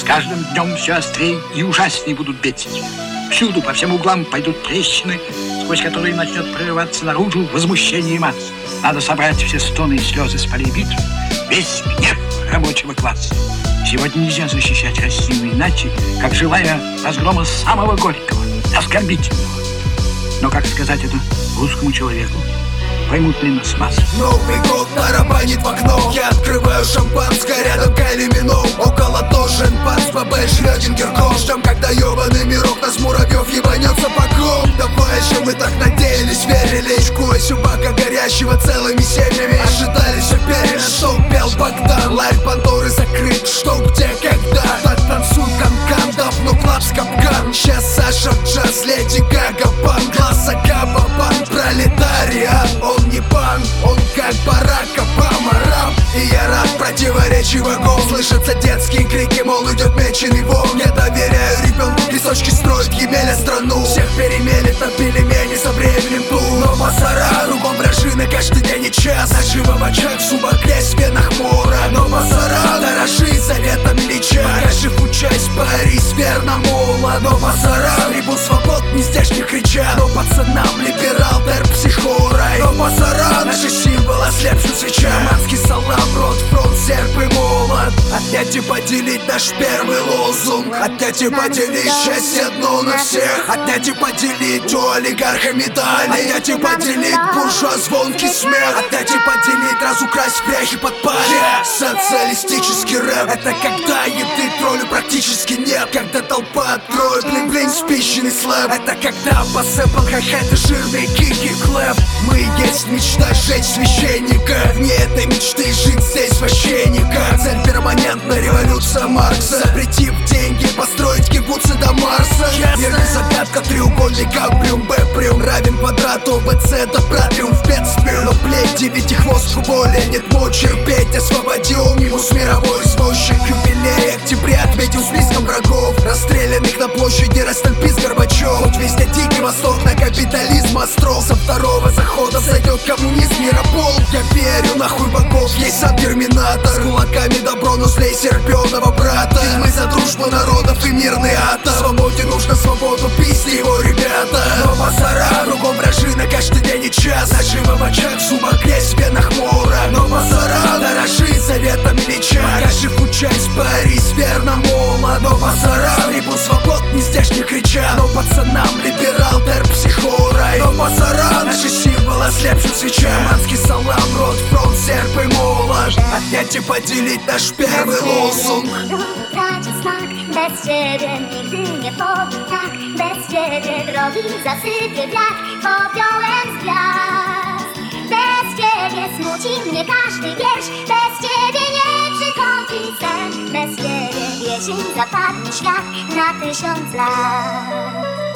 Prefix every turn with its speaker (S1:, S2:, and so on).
S1: каждым днем все острее и ужаснее будут бедствия. Всюду, по всем углам пойдут трещины, сквозь которые начнет прорываться наружу возмущение масс. Надо собрать все стоны и слезы с полей битв, весь гнев рабочего класса. Сегодня нельзя защищать Россию иначе, как желая разгрома самого горького, оскорбительного. Но как сказать это русскому человеку? Поймут ли нас массы?
S2: Новый год тарабанит в окно. Я открываю шампанское, рядом Кайли Миноу. Около тоже пац, ББ, Шрёдингер, Ком. Ждем, когда ёбаный мирок нас муравьев ебанется по ком. Давай же, мы так надеялись, верили. Чкуя собака горящего целыми семьями. Ожидали все перед, что пел Богдан. Ларь Пандоры закрыт, что, где, когда. Так танцуй, канкан, давно клапс, капкан. Сейчас Саша, джаз, Леди Гага, бан. Глаз Агаба, бан, пролетариат. Он не пан, он как Барак Обама, раб. И я рад противоречий врагов. Слышатся детские крики, мол, идет меченый волн. Я доверяю ребенку, листочки строят Емеля страну. Всех перемелет на пельмени со временем ту. Но базара, кругом вражины, каждый день и час. Наживо в очах, в зубах грязь, в венах мора. Но базара, дорожи советами лича. Покажи часть, Парис, верно, мола. Но базара, трибун свобод, не здешних крича. Но пацанам либерал, дэр, психорай. Но базара, наши символы, ослепшая свеча. Манский салам, рот, фронт, серп и молот. Отнять и поделить наш первый лозунг. Отнять и поделить счастье одно на всех. Отнять и поделить у олигарха медали. Отнять и поделить буржуа звонкий смех. Отнять и поделить, разукрасть пряхи под пали. Социалистический рэп — это когда еды троллю практически нет. Когда толпа откроет блин-блин, спиченный слэп. Это когда по сэпл хай-хеты жирные кики клэп. Мы есть мечта жечь священника. Вне этой мечты жить здесь священника. Цель перманентная революция Маркса. Запретив деньги, построить кибуцы до Марса. Верный загадка, треугольник, априум, бэприум равен квадрату, БЦ это брат, триумф бедствию. Но плеть девятихвостку более нет мочи терпеть. Освободил мимус мировой извозчик. Юбилей октября отметил списком врагов, расстрелянных на площади Ростальпис Горбачев. Вот везде дикий восток, на капитализм остров. Со второго захода зайдет коммунизм, миропол. Я верю, нахуй богов, есть сам терминатор. С кулаками добро, но слей серпёного брата. Ведь мы за дружбу народов и мирный атом. Свободе нужно свободу, письли его ребята. Но базара, кругом вражина, каждый день и час. Наживо в очах, в зубах грязь, в венах мора. Но базара, дорожи советами лича. Покажи часть, Парис, верно, мола. Но базара, трибун свобод, не здешних крича. Но пацанам либерал, дэр, психорай. Но базара, наши символы, ослепшая свеча. Манский салам, рот, фронт, серп и молот. Отнять и поделить наш первый лозунг.
S3: Traci smak, bez ciebie nigdy nie powiem tak. Bez ciebie drogi zasypie wiatr popiołem z gwiazd. Bez ciebie smuci mnie każdy wiersz. Bez ciebie nie przychodzi sen. Bez ciebie jesień zapadnie świat na 1000 lat.